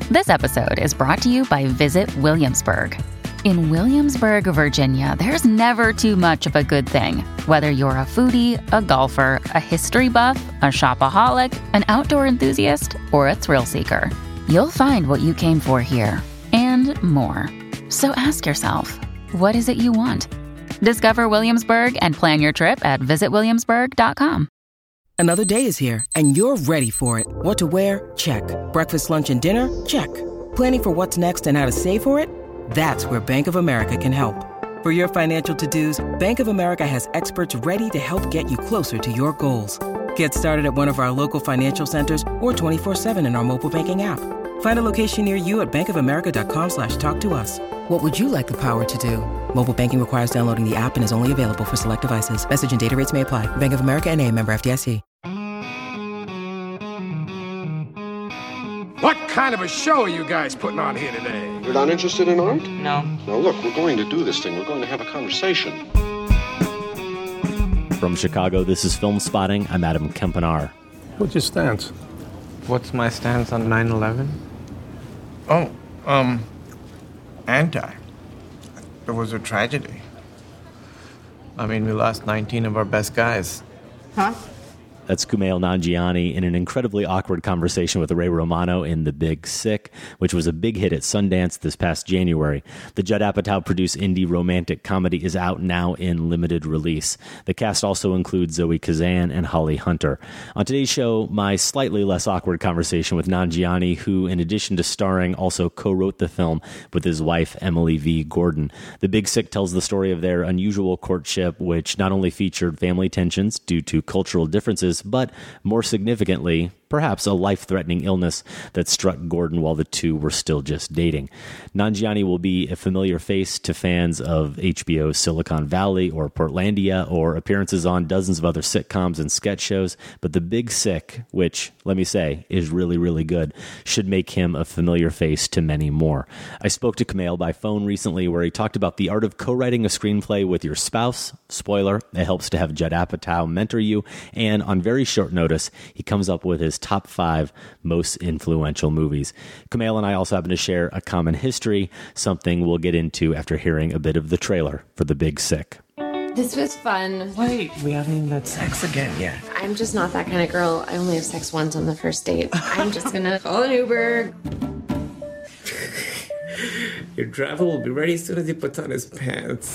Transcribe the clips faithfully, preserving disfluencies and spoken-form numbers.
This episode is brought to you by Visit Williamsburg. In Williamsburg, Virginia, there's never too much of a good thing. Whether you're a foodie, a golfer, a history buff, a shopaholic, an outdoor enthusiast, or a thrill seeker, you'll find what you came for here and more. So ask yourself, what is it you want? Discover Williamsburg and plan your trip at visit williamsburg dot com. Another day is here, and you're ready for it. What to wear? Check. Breakfast, lunch, and dinner? Check. Planning for what's next and how to save for it? That's where Bank of America can help. For your financial to-dos, Bank of America has experts ready to help get you closer to your goals. Get started at one of our local financial centers or twenty-four seven in our mobile banking app. Find a location near you at bankofamerica.com slash talk to us. What would you like the power to do? Mobile banking requires downloading the app and is only available for select devices. Message and data rates may apply. Bank of America N A, member F D I C. What kind of a show are you guys putting on here today? You're not interested in art? No. Now look, we're going to do this thing. We're going to have a conversation. From Chicago, this is Film Spotting. I'm Adam Kempenaar. What's your stance? What's my stance on nine eleven? Oh, um, anti. It was a tragedy. I mean, we lost nineteen of our best guys. Huh? That's Kumail Nanjiani in an incredibly awkward conversation with Ray Romano in The Big Sick, which was a big hit at Sundance this past January. The Judd Apatow-produced indie romantic comedy is out now in limited release. The cast also includes Zoe Kazan and Holly Hunter. On today's show, my slightly less awkward conversation with Nanjiani, who, in addition to starring, also co-wrote the film with his wife, Emily V. Gordon. The Big Sick tells the story of their unusual courtship, which not only featured family tensions due to cultural differences, but more significantly, perhaps a life-threatening illness that struck Gordon while the two were still just dating. Nanjiani will be a familiar face to fans of H B O's Silicon Valley or Portlandia, or appearances on dozens of other sitcoms and sketch shows, but The Big Sick, which, let me say, is really, really good, should make him a familiar face to many more. I spoke to Kumail by phone recently where he talked about the art of co-writing a screenplay with your spouse. Spoiler, it helps to have Judd Apatow mentor you, and on very short notice, he comes up with his top five most influential movies. Kumail and I also happen to share a common history, something we'll get into after hearing a bit of the trailer for The Big Sick. This was fun. Wait, we haven't even had sex again yet. I'm just not that kind of girl. I only have sex once on the first date. I'm just gonna call an Uber. Your driver will be ready as soon as he puts on his pants.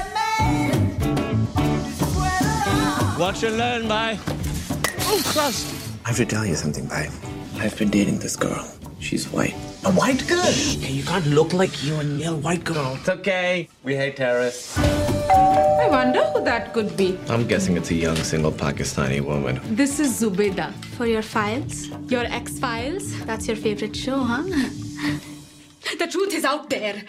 Watch and learn, bye. Oh, gosh. I have to tell you something, babe. I've been dating this girl. She's white. A white girl? Hey, you can't look like you and yell white girl. It's okay. We hate terrorists. I wonder who that could be. I'm guessing it's a young, single Pakistani woman. This is Zubeda. For your files? Your X-Files? That's your favorite show, huh? The truth is out there.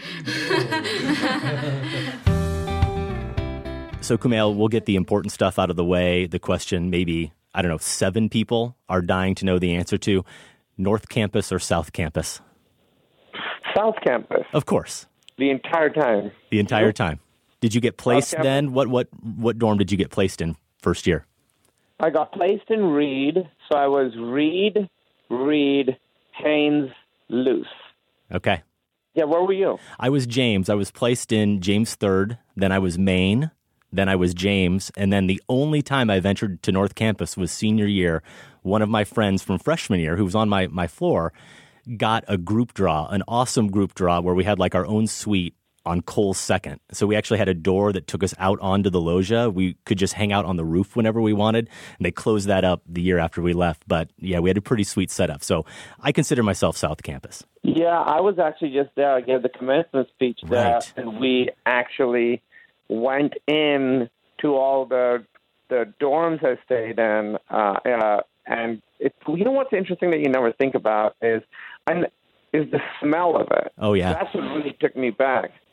So, Kumail, we'll get the important stuff out of the way. The question maybe, I don't know, seven people are dying to know the answer to. North Campus or South Campus? South Campus. Of course. The entire time. The entire time. Did you get placed then? What what what dorm did you get placed in first year? I got placed in Reed, so I was Reed, Reed, Haynes, Luce. Okay. Yeah, where were you? I was James. I was placed in James third, then I was Maine, then I was James, and then the only time I ventured to North Campus was senior year. One of my friends from freshman year, who was on my, my floor, got a group draw, an awesome group draw where we had like our own suite on Cole's second. So we actually had a door that took us out onto the loggia. We could just hang out on the roof whenever we wanted, and they closed that up the year after we left. But yeah, we had a pretty sweet setup. So I consider myself South Campus. Yeah, I was actually just there. I gave the commencement speech there, Right. and we actually went in to all the the dorms I stayed in, uh, uh, and it, you know what's interesting that you never think about is, and is the smell of it. Oh, yeah. That's what really took me back.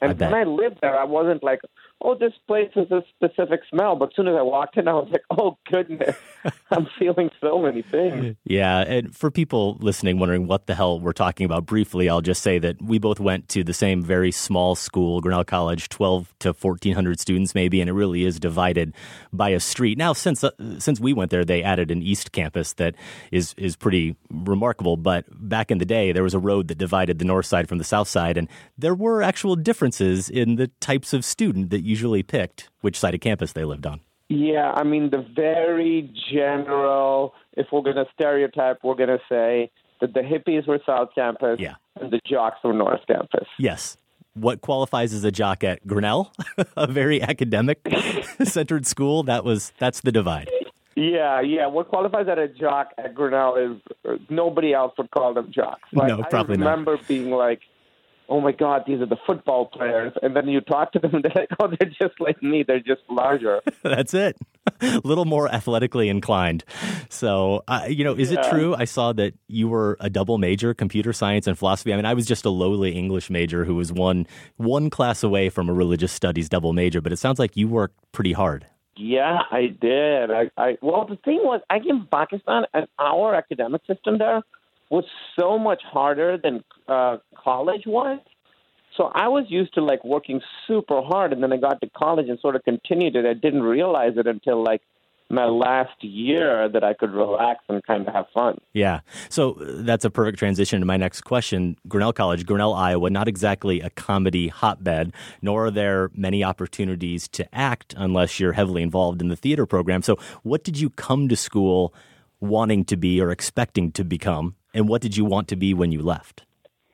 And I bet. when I lived there, I wasn't like, oh, this place has a specific smell. But as soon as I walked in, I was like, oh, goodness, I'm feeling so many things. Yeah, and for people listening wondering what the hell we're talking about, briefly, I'll just say that we both went to the same very small school, Grinnell College, twelve to fourteen hundred students maybe, and it really is divided by a street. Now, since uh, since we went there, they added an East Campus that is, is pretty remarkable, but back in the day, there was a road that divided the north side from the south side, and there were actual differences in the types of student that usually picked which side of campus they lived on. Yeah, I mean, the very general, if we're going to stereotype, we're going to say that the hippies were South Campus yeah. and the jocks were North Campus. Yes. What qualifies as a jock at Grinnell, a very academic-centered school, that was that's the divide. Yeah, yeah. What qualifies as a jock at Grinnell is uh, nobody else would call them jocks. Like, no, probably not. I remember not. being like, oh, my God, these are the football players. And then you talk to them, and they're like, oh, they're just like me. They're just larger. That's it. A little more athletically inclined. So, uh, you know, is yeah. it true? I saw that you were a double major, computer science and philosophy. I mean, I was just a lowly English major who was one one class away from a religious studies double major. But it sounds like you worked pretty hard. Yeah, I did. I, I well, the thing was, I came from Pakistan, and our academic system there was so much harder than uh, college was. So I was used to like working super hard, and then I got to college and sort of continued it. I didn't realize it until like my last year that I could relax and kind of have fun. Yeah. So that's a perfect transition to my next question. Grinnell College, Grinnell, Iowa, not exactly a comedy hotbed, nor are there many opportunities to act unless you're heavily involved in the theater program. So what did you come to school wanting to be or expecting to become, and what did you want to be when you left?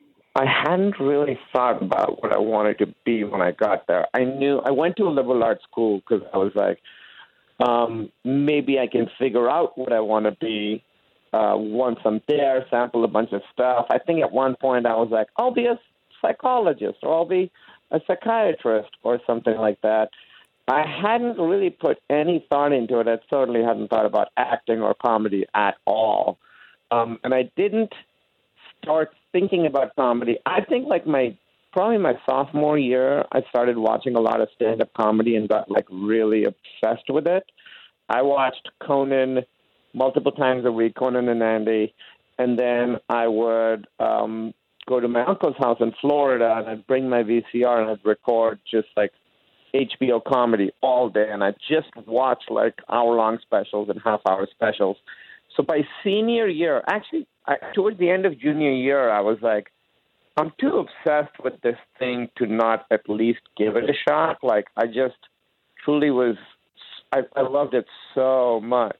I hadn't really thought about what I wanted to be when I got there. I knew I went to a liberal arts school because I was like, um, maybe I can figure out what I want to be uh, once I'm there, sample a bunch of stuff. I think at one point I was like, I'll be a psychologist or I'll be a psychiatrist or something like that. I hadn't really put any thought into it. I certainly hadn't thought about acting or comedy at all. Um, and I didn't start thinking about comedy. I think like my probably my sophomore year, I started watching a lot of stand-up comedy and got like really obsessed with it. I watched Conan multiple times a week, Conan and Andy, and then I would um, go to my uncle's house in Florida and I'd bring my V C R and I'd record just like H B O comedy all day, and I'd just watch like hour-long specials and half-hour specials. So by senior year, actually, I, towards the end of junior year, I was like, I'm too obsessed with this thing to not at least give it a shot. Like, I just truly was, I, I loved it so much.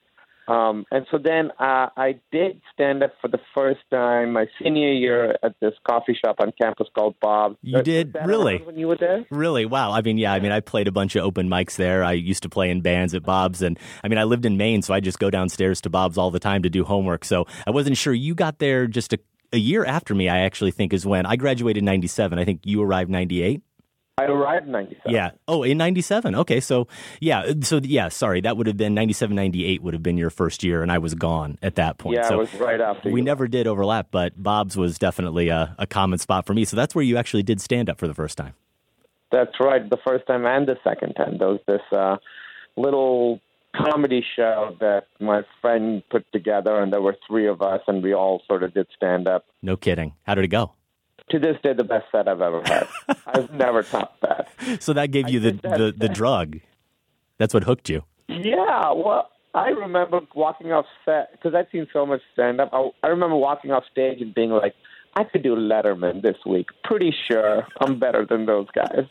Um, and so then uh, I did stand up for the first time my senior year at this coffee shop on campus called Bob's. You did? Really? When you were there? Really? Wow. I mean, yeah, I mean, I played a bunch of open mics there. I used to play in bands at Bob's. And I mean, I lived in Maine, so I just go downstairs to Bob's all the time to do homework. So I wasn't sure. You got there just a, a year after me, I actually think is when. I graduated in ninety-seven. I think you arrived ninety-eight. I arrived in ninety-seven. Yeah. Oh, in ninety-seven. Okay. So, yeah. So, yeah, sorry. That would have been ninety-seven, ninety-eight would have been your first year, and I was gone at that point. Yeah, so it was right after we you. never did overlap, but Bob's was definitely a, a common spot for me. So that's where you actually did stand up for the first time. That's right. The first time and the second time. There was this uh, little comedy show that my friend put together, and there were three of us, and we all sort of did stand up. No kidding. How did it go? To this day, the best set I've ever had. I've never topped that. So that gave you the, the, the drug. That's what hooked you. Yeah. Well, I remember walking off set, because I'd seen so much stand-up. I, I remember walking off stage and being like, I could do Letterman this week. Pretty sure I'm better than those guys.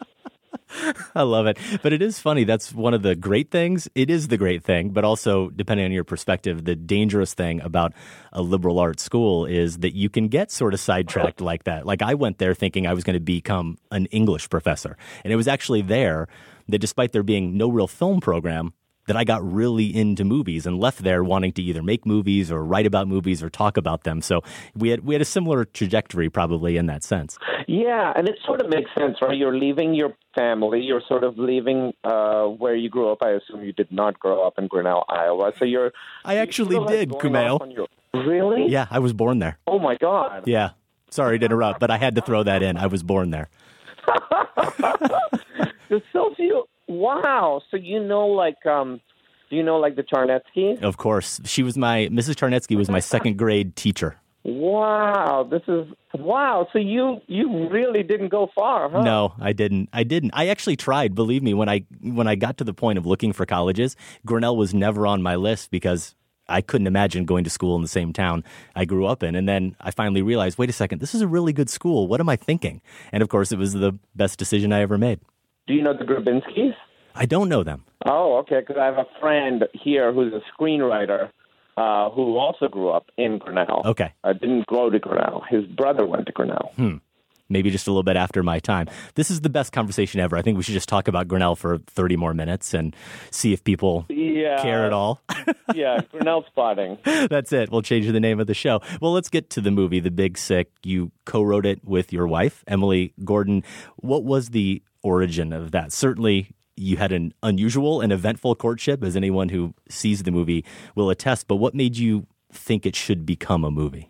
I love it. But it is funny. That's one of the great things. It is the great thing, but also, depending on your perspective, the dangerous thing about a liberal arts school is that you can get sort of sidetracked like that. Like I went there thinking I was going to become an English professor. And it was actually there that despite there being no real film program, that I got really into movies and left there wanting to either make movies or write about movies or talk about them. So we had we had a similar trajectory probably in that sense. Yeah, and it sort of makes sense, right? You're leaving your family. You're sort of leaving uh, where you grew up. I assume you did not grow up in Grinnell, Iowa. So you're. I actually did, Kumail. Your, really? Yeah, I was born there. Oh, my God. Yeah. Sorry to interrupt, but I had to throw that in. I was born there. The Sylvia, wow. So you know, like, um, do you know, like, the Charnetskys? Of course. She was my, Missus Charnetsky was my second grade teacher. Wow, this is, wow. So you you really didn't go far, huh? No, I didn't. I didn't. I actually tried, believe me, when I when I got to the point of looking for colleges, Grinnell was never on my list because I couldn't imagine going to school in the same town I grew up in. And then I finally realized, wait a second, this is a really good school. What am I thinking? And of course, it was the best decision I ever made. Do you know the Grabinskys? I don't know them. Oh, okay, because I have a friend here who's a screenwriter uh, who also grew up in Grinnell. Okay. Uh, didn't go to Grinnell. His brother went to Grinnell. Hmm. Maybe just a little bit after my time. This is the best conversation ever. I think we should just talk about Grinnell for thirty more minutes and see if people yeah. care at all. Yeah, Grinnell spotting. That's it. We'll change the name of the show. Well, let's get to the movie, The Big Sick. You co-wrote it with your wife, Emily Gordon. What was the origin of that? Certainly, you had an unusual and eventful courtship, as anyone who sees the movie will attest. But what made you think it should become a movie?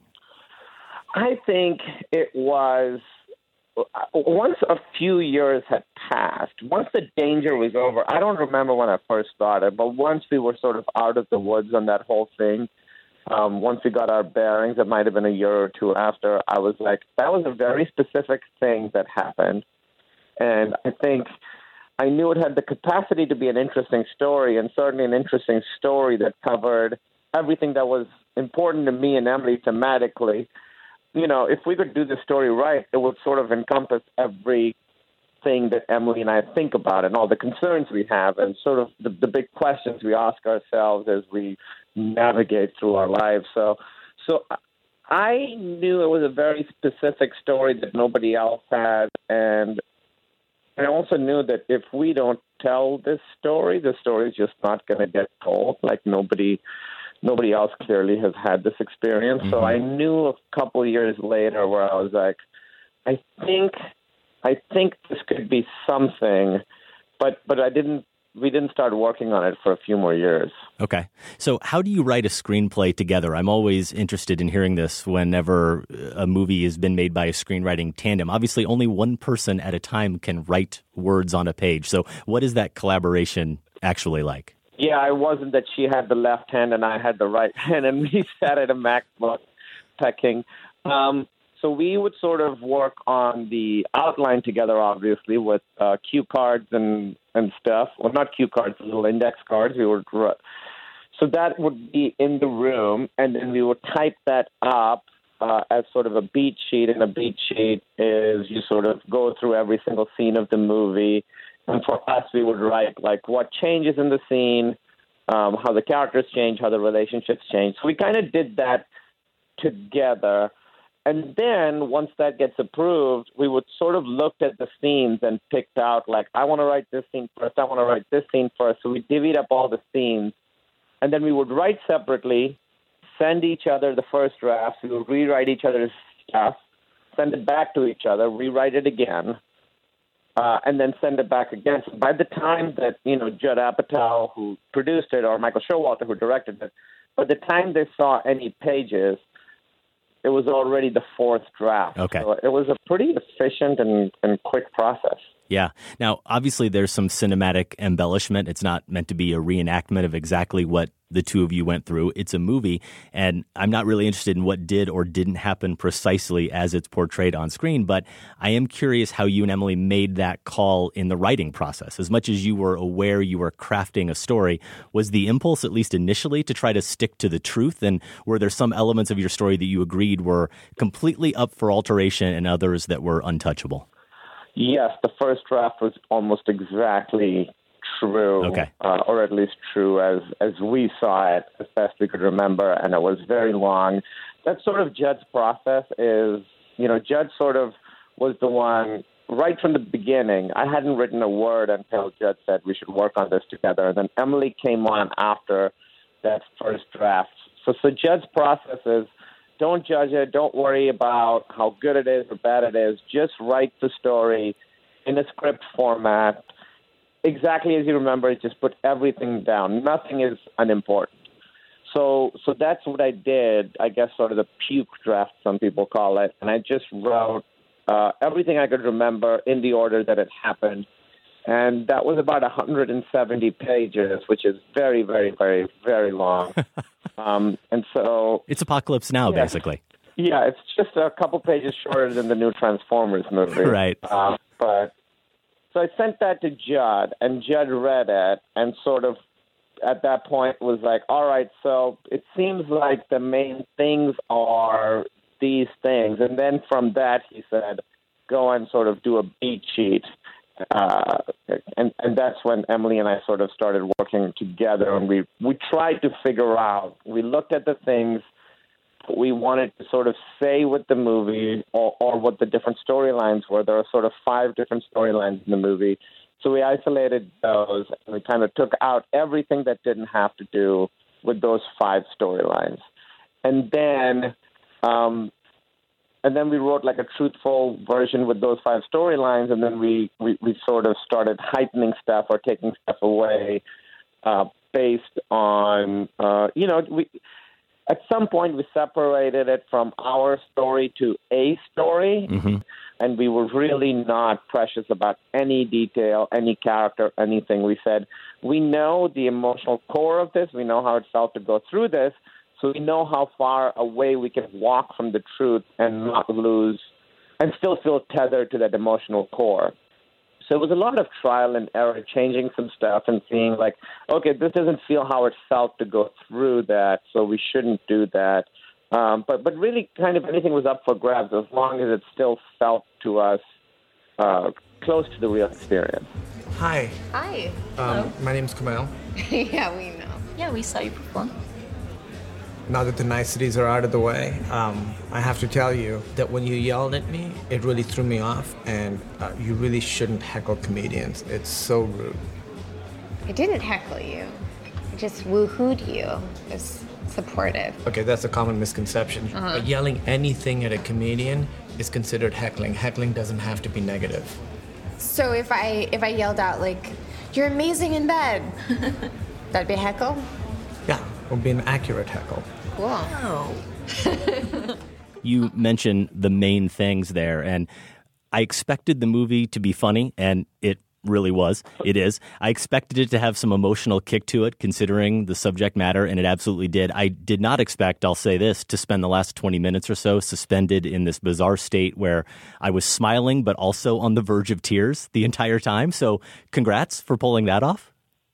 I think it was, once a few years had passed, once the danger was over, I don't remember when I first started, but once we were sort of out of the woods on that whole thing, um, once we got our bearings, it might have been a year or two after, I was like, that was a very specific thing that happened. And I think I knew it had the capacity to be an interesting story, and certainly an interesting story that covered everything that was important to me and Emily thematically. You know, if we could do the story right, it would sort of encompass everything that Emily and I think about and all the concerns we have and sort of the, the big questions we ask ourselves as we navigate through our lives. So, so I knew it was a very specific story that nobody else had, and I also knew that if we don't tell this story, the story is just not going to get told. Like nobody, nobody else clearly has had this experience. Mm-hmm. So I knew a couple of years later where I was like, I think, I think this could be something, but but I didn't. We didn't start working on it for a few more years. Okay. So how do you write a screenplay together? I'm always interested in hearing this whenever a movie has been made by a screenwriting tandem. Obviously, only one person at a time can write words on a page. So what is that collaboration actually like? Yeah, it wasn't that she had the left hand and I had the right hand and we sat at a MacBook pecking. Um, so we would sort of work on the outline together, obviously, with uh, cue cards and, and stuff. Well, not cue cards, little index cards. We would, so that would be in the room, and then we would type that up uh, as sort of a beat sheet. And a beat sheet is you sort of go through every single scene of the movie. And for us, we would write, like, what changes in the scene, um, how the characters change, how the relationships change. So we kind of did that together. And then once that gets approved, we would sort of look at the scenes and picked out, like, I want to write this scene first, I want to write this scene first. So we divvied up all the scenes. And then we would write separately, send each other the first drafts. We would rewrite each other's stuff, send it back to each other, rewrite it again, uh, and then send it back again. So by the time that, you know, Judd Apatow, who produced it, or Michael Showalter, who directed it, by the time they saw any pages, it was already the fourth draft. Okay. So it was a pretty efficient and, and quick process. Yeah. Now, obviously, there's some cinematic embellishment. It's not meant to be a reenactment of exactly what the two of you went through. It's a movie, and I'm not really interested in what did or didn't happen precisely as it's portrayed on screen, but I am curious how you and Emily made that call in the writing process. As much as you were aware you were crafting a story, was the impulse, at least initially, to try to stick to the truth? And were there some elements of your story that you agreed were completely up for alteration and others that were untouchable? Yes, the first draft was almost exactly true, okay. uh, or at least true as as we saw it, as best we could remember, and it was very long. That's sort of Judd's process is, you know, Judd sort of was the one right from the beginning. I hadn't written a word until Judd said we should work on this together, and then Emily came on after that first draft. So, so Judd's process is, don't judge it. Don't worry about how good it is or bad it is. Just write the story in a script format, exactly as you remember it. Just put everything down. Nothing is unimportant. So, so that's what I did. I guess sort of the puke draft, some people call it. And I just wrote uh, everything I could remember in the order that it happened. And that was about one hundred seventy pages, which is very, very, very, very long. um, and so... It's Apocalypse Now, yeah, basically. Yeah, it's just a couple pages shorter than the new Transformers movie. Right. Uh, but so I sent that to Judd, and Judd read it and sort of at that point was like, all right, so it seems like the main things are these things. And then from that, he said, go and sort of do a beat sheet. Uh, and, and that's when Emily and I sort of started working together, and we, we tried to figure out, we looked at the things we wanted to sort of say with the movie or, or what the different storylines were. There are sort of five different storylines in the movie. So we isolated those, and we kind of took out everything that didn't have to do with those five storylines. And then um, and then we wrote like a truthful version with those five storylines, and then we, we, we sort of started heightening stuff or taking stuff away uh, based on, uh, you know, we at some point we separated it from our story to a story, mm-hmm. and we were really not precious about any detail, any character, anything. We said, we know the emotional core of this, we know how it felt to go through this, so we know how far away we can walk from the truth and not lose, and still feel tethered to that emotional core. So it was a lot of trial and error, changing some stuff and seeing like, okay, this doesn't feel how it felt to go through that, so we shouldn't do that. Um, but, but really kind of anything was up for grabs as long as it still felt to us uh, close to the real experience. Hi. Hi. Um, my name's Kumail. Yeah, we know. Yeah, we saw you perform. Now that the niceties are out of the way, um, I have to tell you that when you yelled at me, it really threw me off, and uh, you really shouldn't heckle comedians. It's so rude. I didn't heckle you. I just woohooed you. It was supportive. Okay, that's a common misconception. Uh-huh. But yelling anything at a comedian is considered heckling. Heckling doesn't have to be negative. So if I if I yelled out like, "You're amazing in bed," that'd be a heckle? Yeah, it would be an accurate heckle. Cool. Oh. You mentioned the main things there, and I expected the movie to be funny, and it really was. It is. I expected it to have some emotional kick to it, considering the subject matter, and it absolutely did. I did not expect, I'll say this, to spend the last twenty minutes or so suspended in this bizarre state where I was smiling, but also on the verge of tears the entire time. So congrats for pulling that off.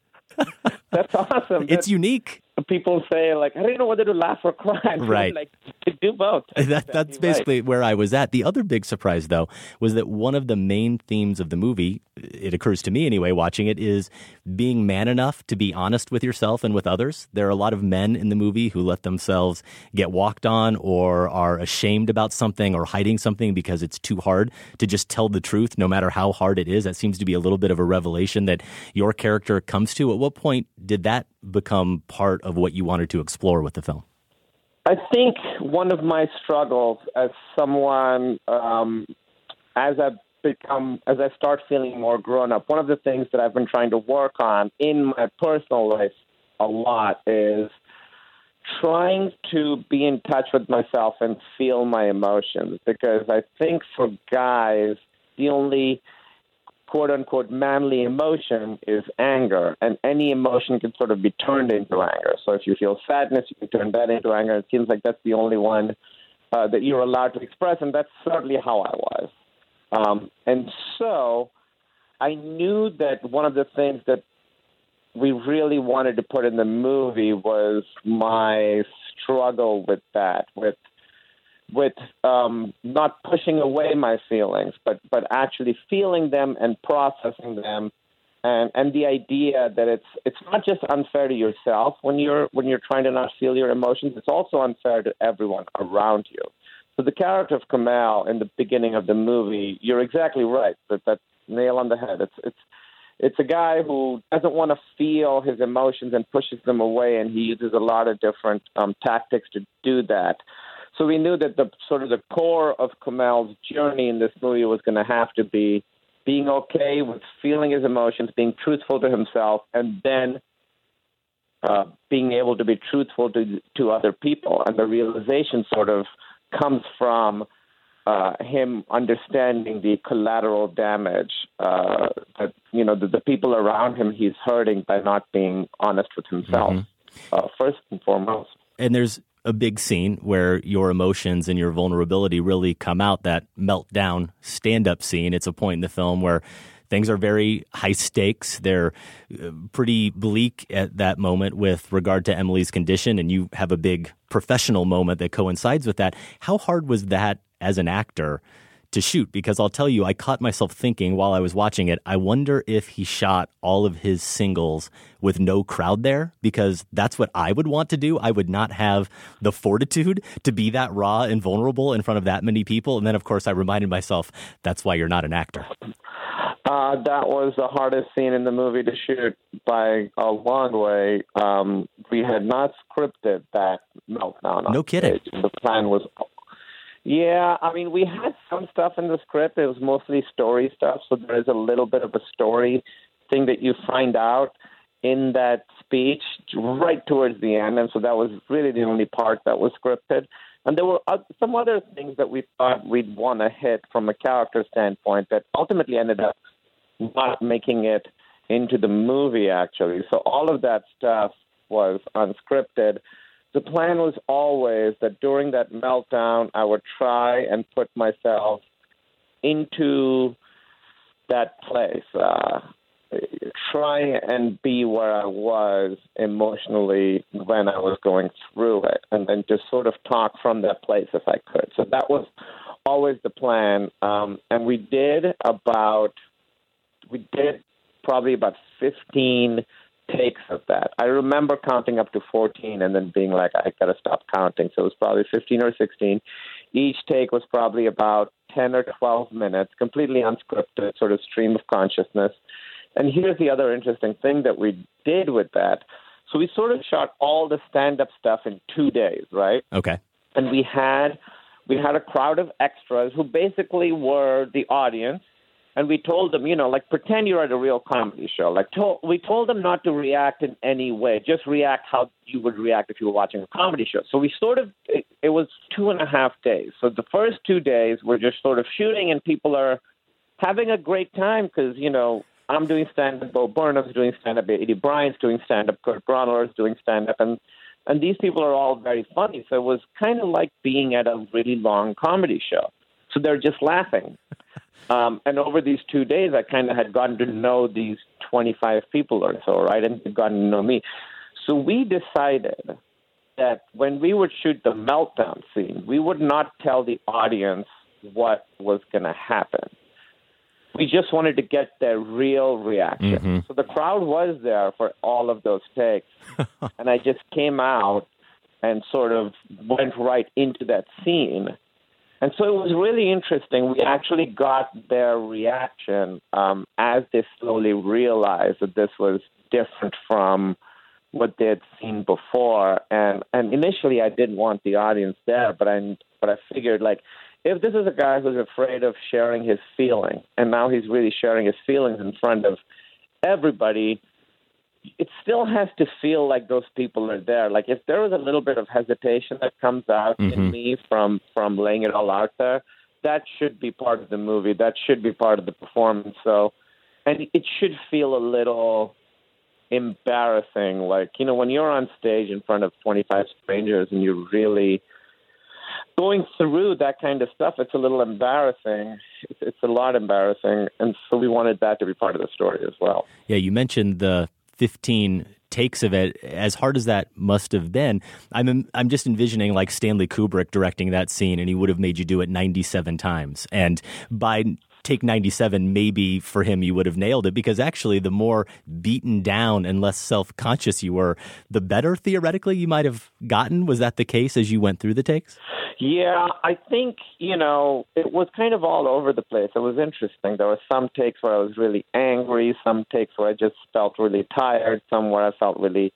That's awesome. It's That's, unique. People say, like, I don't know whether to laugh or cry. Right. Like, to do both. That, that's basically where I was at. The other big surprise, though, was that one of the main themes of the movie, it occurs to me anyway, watching it, is being man enough to be honest with yourself and with others. There are a lot of men in the movie who let themselves get walked on or are ashamed about something or hiding something because it's too hard to just tell the truth, no matter how hard it is. That seems to be a little bit of a revelation that your character comes to. At what point did that become part of what you wanted to explore with the film? I think one of my struggles as someone, um, as I become, as I start feeling more grown up, one of the things that I've been trying to work on in my personal life a lot is trying to be in touch with myself and feel my emotions. Because I think for guys, the only quote-unquote manly emotion is anger, and any emotion can sort of be turned into anger. So if you feel sadness, you can turn that into anger. It seems like that's the only one uh, that you're allowed to express, and that's certainly how I was. Um, and so I knew that one of the things that we really wanted to put in the movie was my struggle with that, with with um, not pushing away my feelings, but, but actually feeling them and processing them, and, and the idea that it's it's not just unfair to yourself when you're when you're trying to not feel your emotions, it's also unfair to everyone around you. So the character of Kumail in the beginning of the movie, you're exactly right, that that's nail on the head. It's it's it's a guy who doesn't want to feel his emotions and pushes them away, and he uses a lot of different um, tactics to do that. So we knew that the sort of the core of Kumail's journey in this movie was going to have to be being okay with feeling his emotions, being truthful to himself, and then uh, being able to be truthful to to other people. And the realization sort of comes from uh, him understanding the collateral damage uh, that, you know, the, the people around him he's hurting by not being honest with himself, mm-hmm. uh, first and foremost. And there's a big scene where your emotions and your vulnerability really come out, that meltdown stand-up scene. It's a point in the film where things are very high stakes. They're pretty bleak at that moment with regard to Emily's condition, and you have a big professional moment that coincides with that. How hard was that as an actor to shoot? Because I'll tell you, I caught myself thinking while I was watching it, I wonder if he shot all of his singles with no crowd there, because that's what I would want to do. I would not have the fortitude to be that raw and vulnerable in front of that many people. And then, of course, I reminded myself, that's why you're not an actor. Uh, that was the hardest scene in the movie to shoot by a long way. Um, we had not scripted that meltdown. No kidding. Stage. The plan was... Yeah, I mean, we had some stuff in the script. It was mostly story stuff, so there is a little bit of a story thing that you find out in that speech right towards the end, and so that was really the only part that was scripted. And there were some other things that we thought we'd want to hit from a character standpoint that ultimately ended up not making it into the movie, actually. So all of that stuff was unscripted. The plan was always that during that meltdown, I would try and put myself into that place, uh, try and be where I was emotionally when I was going through it, and then just sort of talk from that place if I could. So that was always the plan. Um, and we did about, we did probably about fifteen takes of that. I remember counting up to fourteen and then being like, I got to stop counting. So it was probably fifteen or sixteen. Each take was probably about ten or twelve minutes, completely unscripted, sort of stream of consciousness. And here's the other interesting thing that we did with that. So we sort of shot all the stand-up stuff in two days, right? Okay. And we had we had a crowd of extras who basically were the audience. And we told them, you know, like, pretend you're at a real comedy show. Like, to- we told them not to react in any way. Just react how you would react if you were watching a comedy show. So we sort of, it, it was two and a half days. So the first two days, we're just sort of shooting, and people are having a great time because, you know, I'm doing stand-up, Bo Burnham's doing stand-up, Eddie Bryant's doing stand-up, Kurt Bronner's doing stand-up, and, and these people are all very funny. So it was kind of like being at a really long comedy show. So they're just laughing. Um, and over these two days, I kind of had gotten to know these twenty-five people or so, right, and they'd gotten to know me. So we decided that when we would shoot the meltdown scene, we would not tell the audience what was going to happen. We just wanted to get their real reaction. Mm-hmm. So the crowd was there for all of those takes, and I just came out and sort of went right into that scene. And so it was really interesting. We actually got their reaction um, as they slowly realized that this was different from what they had seen before. And and initially, I didn't want the audience there, but I but I figured, like, if this is a guy who's afraid of sharing his feelings, and now he's really sharing his feelings in front of everybody, it still has to feel like those people are there. Like, if there was a little bit of hesitation that comes out mm-hmm. in me from, from laying it all out there, that should be part of the movie. That should be part of the performance. So, and it should feel a little embarrassing. Like, you know, when you're on stage in front of twenty-five strangers and you're really going through that kind of stuff, it's a little embarrassing. It's, it's a lot embarrassing. And so we wanted that to be part of the story as well. Yeah, you mentioned the fifteen takes of it. As hard as that must have been, I'm I'm just envisioning like Stanley Kubrick directing that scene, and he would have made you do it ninety-seven times. And by take ninety-seven, maybe for him you would have nailed it, because actually the more beaten down and less self-conscious you were, the better theoretically you might have gotten. Was that the case as you went through the takes? Yeah, I think, you know, it was kind of all over the place. It was interesting. There were some takes where I was really angry, some takes where I just felt really tired, some where I felt really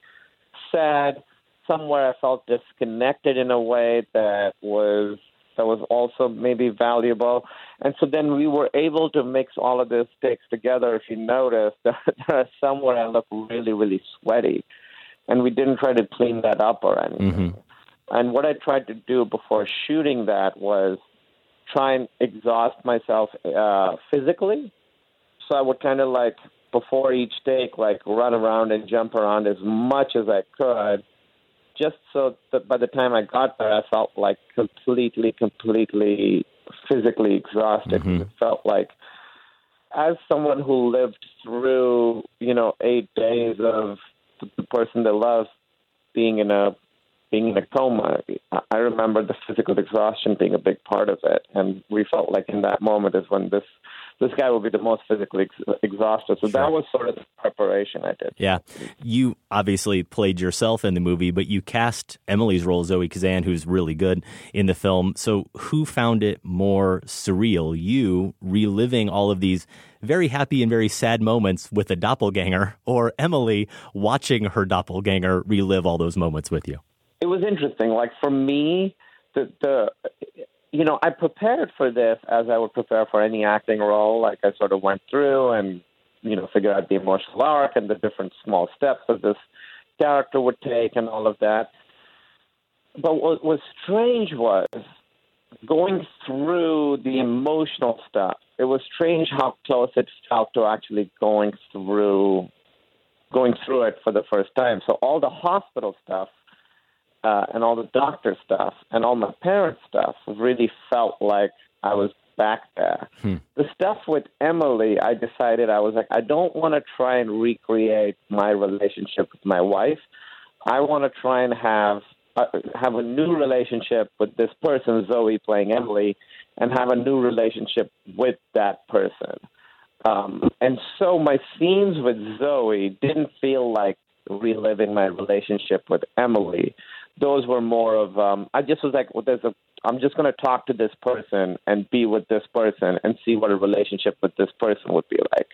sad, some where I felt disconnected in a way that was that was also maybe valuable. And so then we were able to mix all of these takes together. If you notice, there are some where I look really, really sweaty, and we didn't try to clean that up or anything. Mm-hmm. And what I tried to do before shooting that was try and exhaust myself uh, physically. So I would kind of like, before each take, like run around and jump around as much as I could, just so that by the time I got there, I felt like completely, completely physically exhausted. Mm-hmm. It felt like, as someone who lived through, you know, eight days of the person they love being in a being in a coma, I remember the physical exhaustion being a big part of it, and we felt like in that moment is when this this guy will be the most physically ex- exhausted. So Sure. that was sort of the preparation I did. Yeah. You obviously played yourself in the movie, but you cast Emily's role, Zoe Kazan, who's really good in the film. So who found it more surreal? You reliving all of these very happy and very sad moments with a doppelganger, or Emily watching her doppelganger relive all those moments with you? It was interesting. Like for me, the the you know, I prepared for this as I would prepare for any acting role. Like I sort of went through and, you know, figured out the emotional arc and the different small steps that this character would take and all of that. But what was strange was going through the emotional stuff. It was strange how close it felt to actually going through going through it for the first time. So all the hospital stuff Uh, and all the doctor stuff and all my parents' stuff really felt like I was back there. Hmm. The stuff with Emily, I decided I was like, I don't want to try and recreate my relationship with my wife. I want to try and have uh, have a new relationship with this person, Zoe playing Emily, and have a new relationship with that person. Um, and so my scenes with Zoe didn't feel like reliving my relationship with Emily. Those were more of, um, I just was like, well, there's a, I'm just going to talk to this person and be with this person and see what a relationship with this person would be like.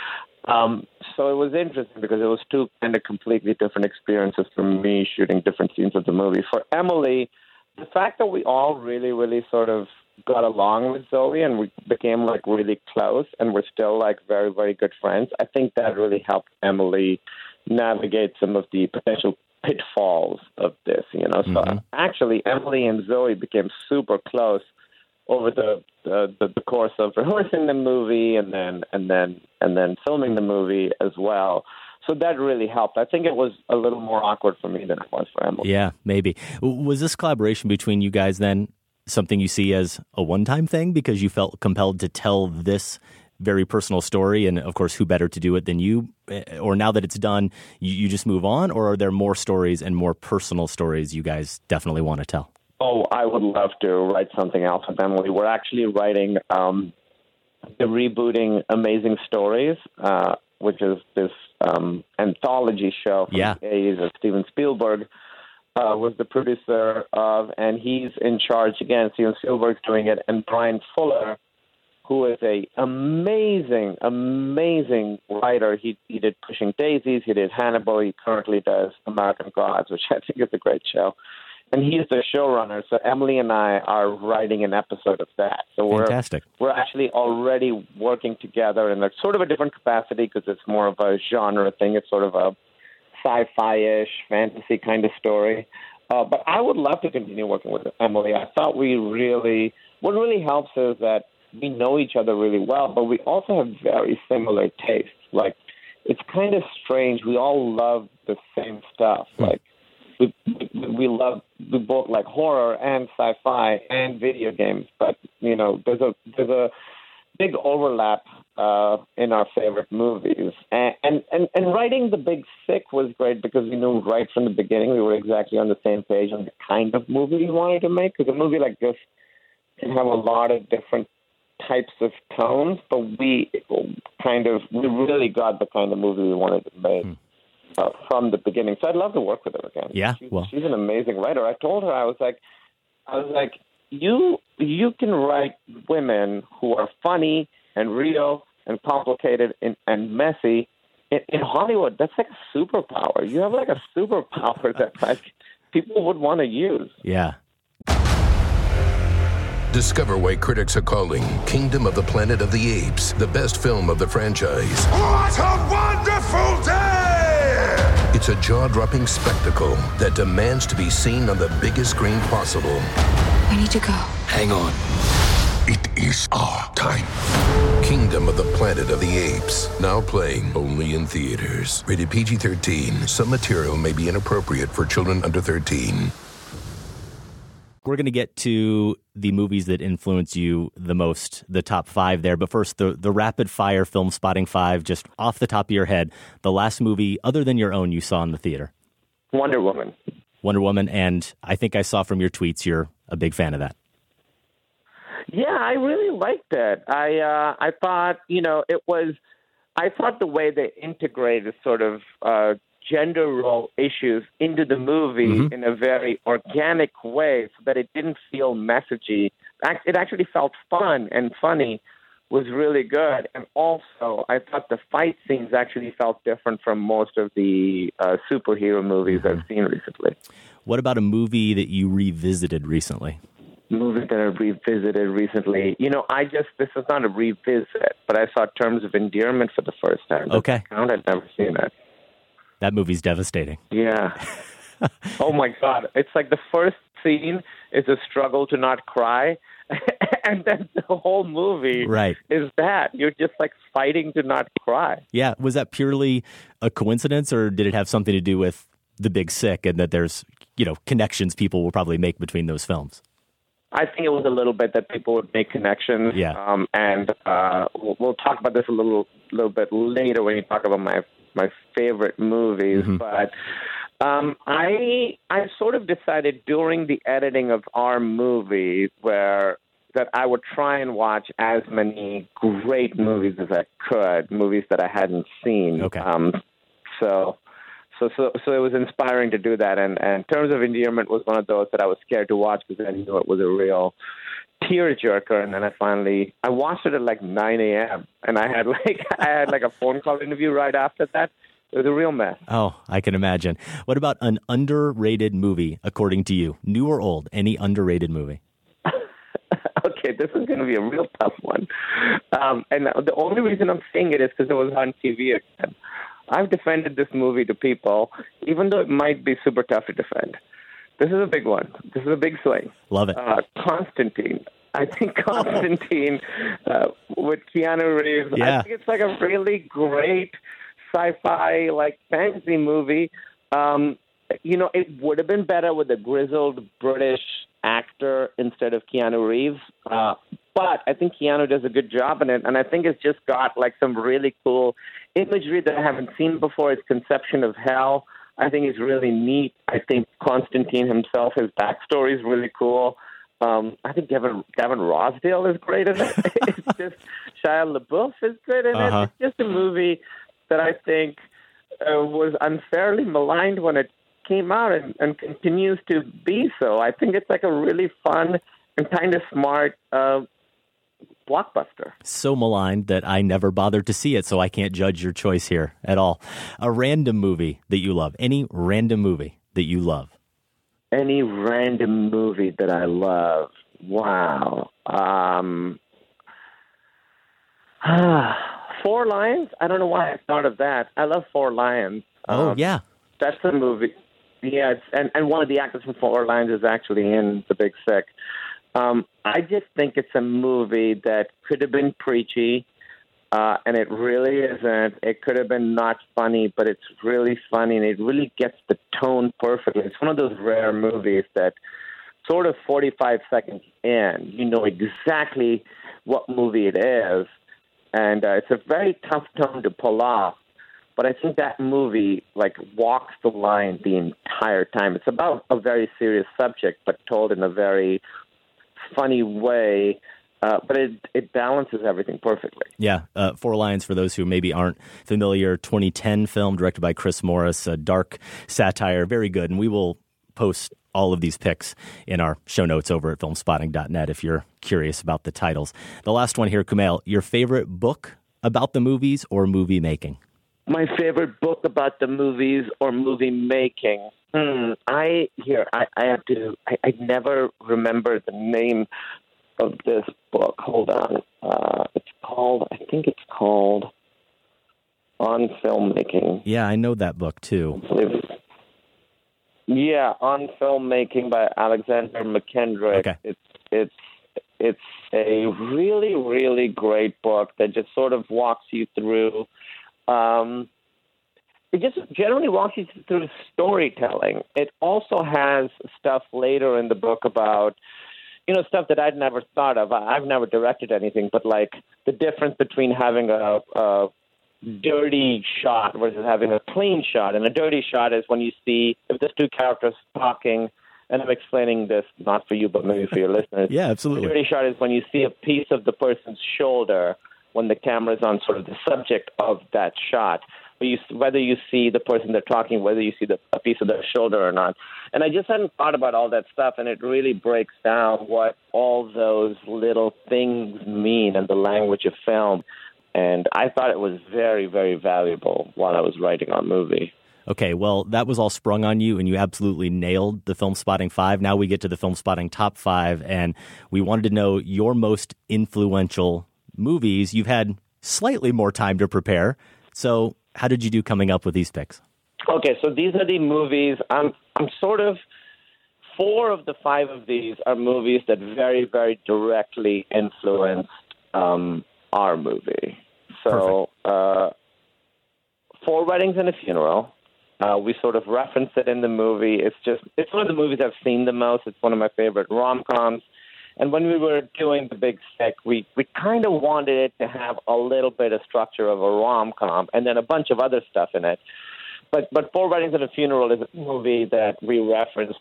Um, so it was interesting because it was two kind of completely different experiences for me shooting different scenes of the movie. For Emily, the fact that we all really, really sort of got along with Zoe and we became like really close and we're still like very, very good friends, I think that really helped Emily navigate some of the potential pitfalls of this, you know. So Mm-hmm. actually, Emily and Zoe became super close over the, the the the course of rehearsing the movie and then and then and then filming the movie as well. So that really helped. I think it was a little more awkward for me than it was for Emily. Yeah, maybe. Was this collaboration between you guys then something you see as a one-time thing because you felt compelled to tell this very personal story, and of course, who better to do it than you? Or now that it's done, you, you just move on, or are there more stories and more personal stories you guys definitely want to tell? Oh, I would love to write something else with Emily. We're actually writing um, the rebooting Amazing Stories, uh, which is this um, anthology show from Yeah. the eighties that Steven Spielberg uh, was the producer of, and he's in charge again. Steven Spielberg's doing it, and Brian Fuller, who is a amazing, amazing writer. He he did Pushing Daisies, he did Hannibal, he currently does American Gods, which I think is a great show. And he's the showrunner, so Emily and I are writing an episode of that. So we're Fantastic. we're actually already working together in a sort of a different capacity because it's more of a genre thing. It's sort of a sci-fi-ish, fantasy kind of story. Uh, but I would love to continue working with Emily. I thought we really, what really helps is that we know each other really well, but we also have very similar tastes. Like, it's kind of strange. We all love the same stuff. Like, we, we love, we both like horror and sci-fi and video games, but, you know, there's a, there's a big overlap uh, in our favorite movies. And, and, and, and writing The Big Sick was great because we knew right from the beginning we were exactly on the same page on the kind of movie we wanted to make, because a movie like this can have a lot of different types of tones, but we kind of, we really got the kind of movie we wanted to make mm. uh, from the beginning. So I'd love to work with her again. Yeah, she's, well. she's an amazing writer. I told her, I was like, I was like, you, you can write women who are funny and real and complicated and, and messy. In, in Hollywood, that's like a superpower. You have like a superpower that like people would want to use. Yeah. Discover why critics are calling Kingdom of the Planet of the Apes the best film of the franchise. What a wonderful day! It's a jaw-dropping spectacle that demands to be seen on the biggest screen possible. We need to go. Hang on. is our time. Kingdom of the Planet of the Apes. Now playing only in theaters. Rated P G thirteen. Some material may be inappropriate for children under thirteen. We're going to get to the movies that influence you the most, the top five there. But first, the, the rapid fire film spotting five, just off the top of your head, the last movie other than your own you saw in the theater. Wonder Woman. Wonder Woman. And I think I saw from your tweets you're a big fan of that. Yeah, I really liked it. I uh, I thought, you know, it was, I thought the way they integrated sort of uh, gender role issues into the movie mm-hmm. in a very organic way so that it didn't feel messagey. It actually felt fun and funny, was really good. And also, I thought the fight scenes actually felt different from most of the uh, superhero movies mm-hmm. I've seen recently. What about a movie that you revisited recently? Movies that I revisited recently. You know, I just, this is not a revisit, but I saw Terms of Endearment for the first time. Okay. I'd never seen it. That movie's devastating. Yeah. Oh, my God. It's like the first scene is a struggle to not cry, and then the whole movie right. is that. You're just like fighting to not cry. Yeah. Was that purely a coincidence, or did it have something to do with The Big Sick and that there's, you know, connections people will probably make between those films? I think it was a little bit that people would make connections. Yeah. Um, and uh, we'll, we'll talk about this a little little bit later when you talk about my my favorite movies. Mm-hmm. But um, I I sort of decided during the editing of our movie where that I would try and watch as many great movies as I could, movies that I hadn't seen. Okay. Um, so. So, so, so it was inspiring to do that, and, and Terms of Endearment was one of those that I was scared to watch because I knew it was a real tearjerker. And then I finally, I watched it at like nine a.m. and I had like I had like a phone call interview right after that. It was a real mess. Oh, I can imagine. What about an underrated movie, according to you, new or old? Any underrated movie? Okay, this is going to be a real tough one, um, and the only reason I'm saying it is because it was on T V again. I've defended this movie to people, even though it might be super tough to defend. This is a big one. This is a big swing. Love it. Uh, Constantine. I think Constantine uh, with Keanu Reeves. Yeah. I think it's like a really great sci-fi, like fantasy movie. Um, you know, it would have been better with a grizzled British actor instead of Keanu Reeves. Uh, but I think Keanu does a good job in it, and I think it's just got like some really cool imagery that I haven't seen before. His conception of hell, I think, is really neat. I think Constantine himself, his backstory is really cool. Um, I think Gavin, Gavin Rossdale is great in it. It's just Shia LaBeouf is good in uh-huh. it. It's just a movie that I think uh, was unfairly maligned when it came out and, and continues to be so. I think it's like a really fun and kind of smart uh, blockbuster. So maligned that I never bothered to see it, so I can't judge your choice here at all. A random movie that you love. Any random movie that you love. Any random movie that I love. Wow. Um, Four Lions? I don't know why I thought of that. I love Four Lions. Oh, um, yeah. That's a movie. Yeah, it's, and, and one of the actors from Four Lions is actually in The Big Sick. Um, I just think it's a movie that could have been preachy, uh, and it really isn't. It could have been not funny, but it's really funny, and it really gets the tone perfectly. It's one of those rare movies that sort of forty-five seconds in, you know exactly what movie it is, and uh, it's a very tough tone to pull off. But I think that movie, like, walks the line the entire time. It's about a very serious subject, but told in a very funny way, uh, but it it balances everything perfectly. Yeah, uh, Four Lions, for those who maybe aren't familiar, twenty ten film directed by Chris Morris, a dark satire, very good. And we will post all of these picks in our show notes over at film spotting dot net if you're curious about the titles. The last one here, Kumail, your favorite book about the movies or movie making? My favorite book about the movies or movie making. Hmm. I here. I, I have to. I, I never remember the name of this book. Hold on. Uh, it's called. I think it's called On Filmmaking. Yeah, I know that book too. Yeah, On Filmmaking by Alexander McKendrick. Okay. It's it's It's a really, really great book that just sort of walks you through. Um, it just generally walks you through storytelling. It also has stuff later in the book about, you know, stuff that I'd never thought of. I've never directed anything, but like the difference between having a, a dirty shot versus having a clean shot. And a dirty shot is when you see, if there's two characters talking, and I'm explaining this not for you, but maybe for your listeners. Yeah, absolutely. A dirty shot is when you see a piece of the person's shoulder when the camera is on sort of the subject of that shot. But you, whether you see the person they're talking, whether you see the, a piece of their shoulder or not. And I just hadn't thought about all that stuff, and it really breaks down what all those little things mean in the language of film. And I thought it was very, very valuable while I was writing our movie. Okay, well, that was all sprung on you, and you absolutely nailed the Film Spotting Five. Now we get to the Film Spotting Top Five, and we wanted to know your most influential movies. You've had slightly more time to prepare, so how did you do coming up with these picks? Okay, so these are the movies. I'm, I'm sort of, four of the five of these are movies that very, very directly influenced um, our movie. So, uh, Four Weddings and a Funeral. Uh, we sort of reference it in the movie. It's just, it's one of the movies I've seen the most. It's one of my favorite rom-coms. And when we were doing The Big Sick, we, we kind of wanted it to have a little bit of structure of a rom-com and then a bunch of other stuff in it. But but Four Weddings and a Funeral is a movie that we referenced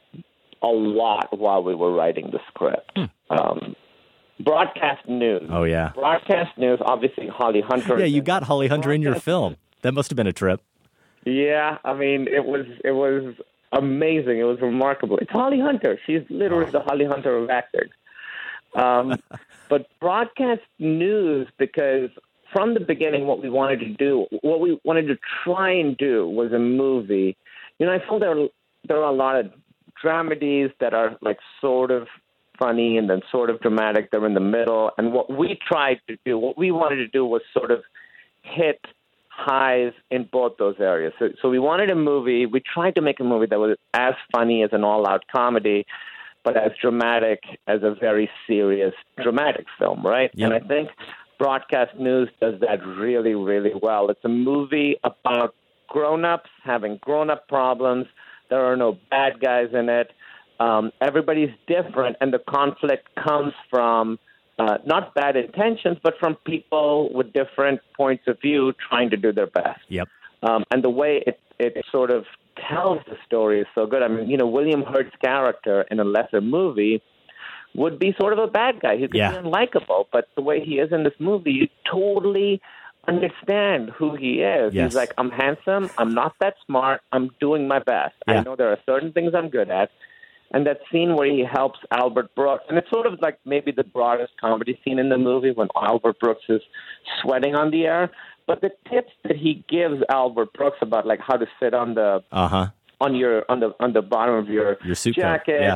a lot while we were writing the script. Hmm. Um, broadcast news. Oh, yeah. Broadcast news, obviously Holly Hunter. Yeah, you got Holly Hunter in your film. That must have been a trip. Yeah, I mean, it was it was amazing. It was remarkable. It's Holly Hunter. She's literally the Holly Hunter of acting. Um, but broadcast news, because from the beginning, what we wanted to do, what we wanted to try and do was a movie. You know, I feel there are, there are a lot of dramedies that are like sort of funny and then sort of dramatic. They're in the middle. And what we tried to do, what we wanted to do was sort of hit highs in both those areas. So, so we wanted a movie, we tried to make a movie that was as funny as an all-out comedy, but as dramatic as a very serious, dramatic film, right? Yep. And I think Broadcast News does that really, really well. It's a movie about grown-ups having grown-up problems. There are no bad guys in it. Um, everybody's different, and the conflict comes from Uh, not bad intentions, but from people with different points of view trying to do their best. Yep. Um, and the way it, it sort of tells the story is so good. I mean, you know, William Hurt's character in a lesser movie would be sort of a bad guy. He could yeah. be unlikable, but the way he is in this movie, you totally understand who he is. Yes. He's like, I'm handsome, I'm not that smart, I'm doing my best. Yeah. I know there are certain things I'm good at. And that scene where he helps Albert Brooks, and it's sort of like maybe the broadest comedy scene in the movie when Albert Brooks is sweating on the air. But the tips that he gives Albert Brooks about like how to sit on the uh-huh. on your on the on the bottom of your, your suit jacket, coat. Yeah.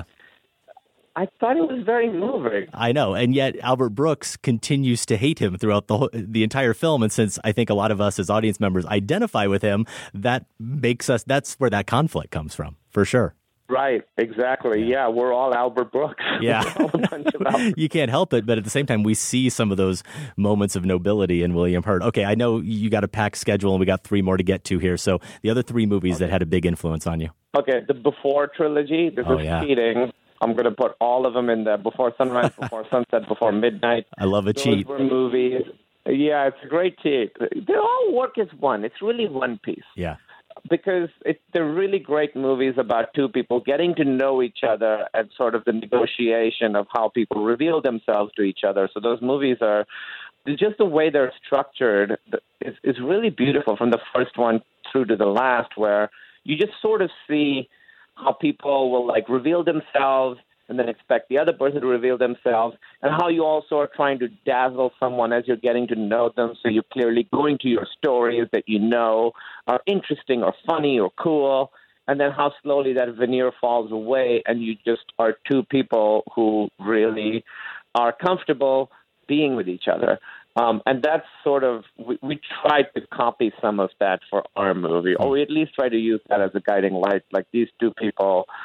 I thought it was very moving. I know, and yet Albert Brooks continues to hate him throughout the whole, the entire film. And since I think a lot of us as audience members identify with him, that makes us. That's where that conflict comes from, for sure. Right, exactly. Yeah, we're all Albert Brooks. Yeah. All a bunch of Albert. You can't help it, but at the same time, we see some of those moments of nobility in William Hurt. Okay, I know you got a packed schedule, and we got three more to get to here. So the other three movies okay. that had a big influence on you. Okay, the Before trilogy. This oh, is yeah. cheating. I'm going to put all of them in there. Before Sunrise, Before Sunset, Before Midnight. I love a Those cheat. Those were movies. Yeah, it's a great cheat. They all work as one. It's really one piece. Yeah. Because it, they're really great movies about two people getting to know each other and sort of the negotiation of how people reveal themselves to each other. So those movies are just the way they're structured is, is really beautiful from the first one through to the last, where you just sort of see how people will like reveal themselves and then expect the other person to reveal themselves, and how you also are trying to dazzle someone as you're getting to know them. So you're clearly going to your stories that you know are interesting or funny or cool, and then how slowly that veneer falls away and you just are two people who really are comfortable being with each other. Um, and that's sort of, we, we tried to copy some of that for our movie, or we at least try to use that as a guiding light, like these two people.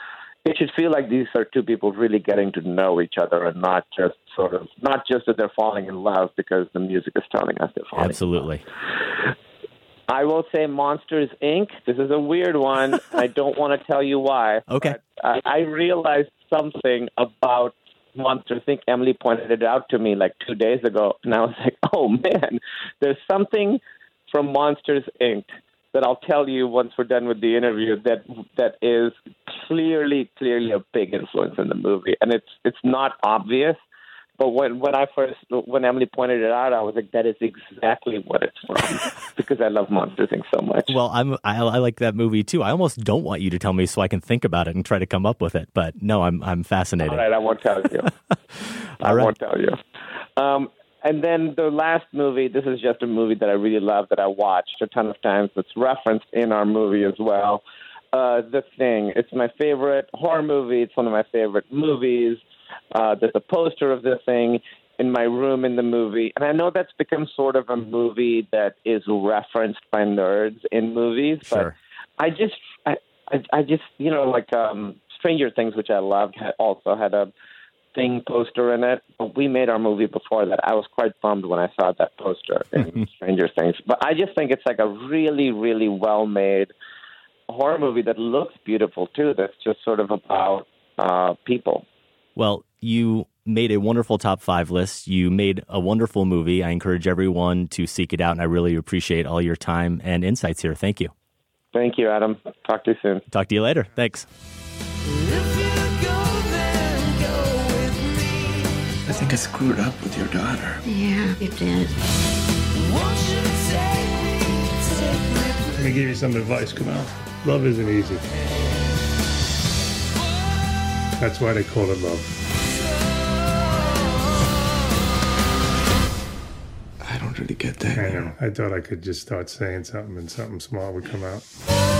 it should feel like these are two people really getting to know each other and not just sort of, not just that they're falling in love because the music is telling us they're falling Absolutely. in love. I will say Monsters, Incorporated. This is a weird one. I don't want to tell you why. Okay. I, I realized something about Monsters, Incorporated. Emily pointed it out to me like two days ago, and I was like, oh, man, there's something from Monsters, Incorporated that I'll tell you once we're done with the interview that that is clearly, clearly a big influence in the movie. And it's it's not obvious, but when, when I first, when Emily pointed it out, I was like, that is exactly what it's from, because I love Monsters, Incorporated so much. Well, I'm, I, I like that movie, too. I almost don't want you to tell me so I can think about it and try to come up with it. But no, I'm I'm fascinated. All right, I won't tell you. I All right. won't tell you. Um, And then the last movie, this is just a movie that I really love that I watched a ton of times. It's referenced in our movie as well. Uh, The Thing. It's my favorite horror movie. It's one of my favorite movies. Uh, there's a poster of The Thing in my room in the movie. And I know that's become sort of a movie that is referenced by nerds in movies. Sure. But I just, I, I, I just, you know, like um, Stranger Things, which I loved, had also had a Thing poster in it. But we made our movie before that. I was quite bummed when I saw that poster in Stranger Things. But I just think it's like a really, really well-made horror movie that looks beautiful, too, that's just sort of about uh, people. Well, you made a wonderful top five list. You made a wonderful movie. I encourage everyone to seek it out, and I really appreciate all your time and insights here. Thank you. Thank you, Adam. Talk to you soon. Talk to you later. Thanks. I think I screwed up with your daughter. Yeah, you did. Let me give you some advice, Kamal. Love isn't easy. That's why they call it love. I don't really get that. I know. I thought I could just start saying something and something smart would come out.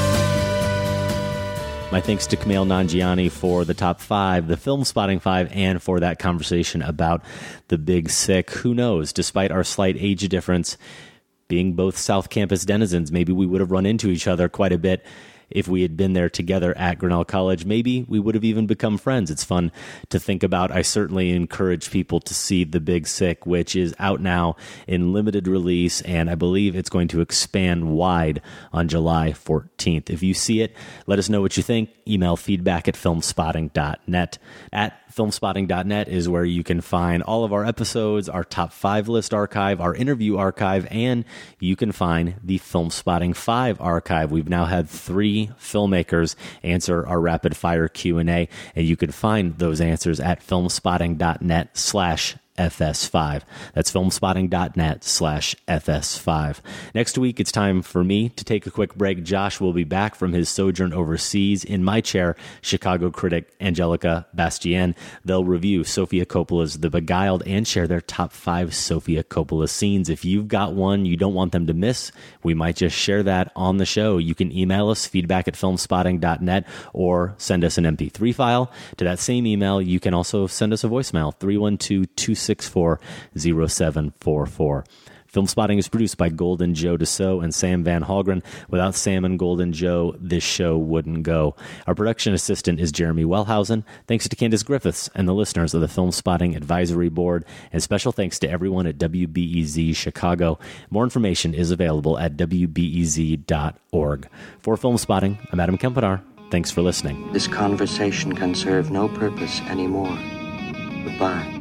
My thanks to Kumail Nanjiani for the top five, the Film Spotting five, and for that conversation about The Big Sick. Who knows, despite our slight age difference, being both South Campus denizens, maybe we would have run into each other quite a bit if we had been there together at Grinnell College. Maybe we would have even become friends. It's fun to think about. I certainly encourage people to see The Big Sick, which is out now in limited release, and I believe it's going to expand wide on July fourteenth. If you see it, let us know what you think. Email feedback at filmspotting dot net. At filmspotting dot net is where you can find all of our episodes, our top five list archive, our interview archive, and you can find the Filmspotting five archive. We've now had three filmmakers answer our rapid fire Q and A, and you can find those answers at filmspotting dot net slash F S five. That's filmspotting dot net slash F S five. Next week, it's time for me to take a quick break. Josh will be back from his sojourn overseas. In my chair, Chicago critic Angelica Bastien. They'll review Sofia Coppola's The Beguiled and share their top five Sofia Coppola scenes. If you've got one you don't want them to miss, we might just share that on the show. You can email us, feedback at filmspotting dot net, or send us an M P three file. To that same email, you can also send us a voicemail, three one two, two six four, zero seven four four. Filmspotting is produced by Golden Joe Dassault and Sam Van Halgren. Without Sam and Golden Joe, this show wouldn't go. Our production assistant is Jeremy Wellhausen. Thanks to Candace Griffiths and the listeners of the Filmspotting Advisory Board. And special thanks to everyone at W B E Z Chicago. More information is available at W B E Z dot org. For Filmspotting, I'm Adam Kempenaar. Thanks for listening. This conversation can serve no purpose anymore. Goodbye.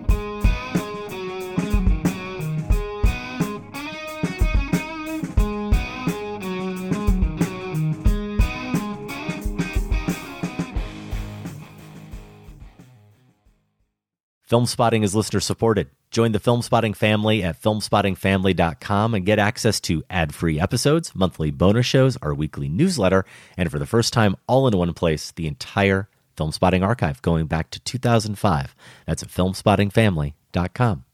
Filmspotting is listener supported. Join the Filmspotting family at filmspotting family dot com and get access to ad-free episodes, monthly bonus shows, our weekly newsletter, and for the first time, all in one place, the entire Filmspotting archive going back to two thousand five. That's at filmspotting family dot com.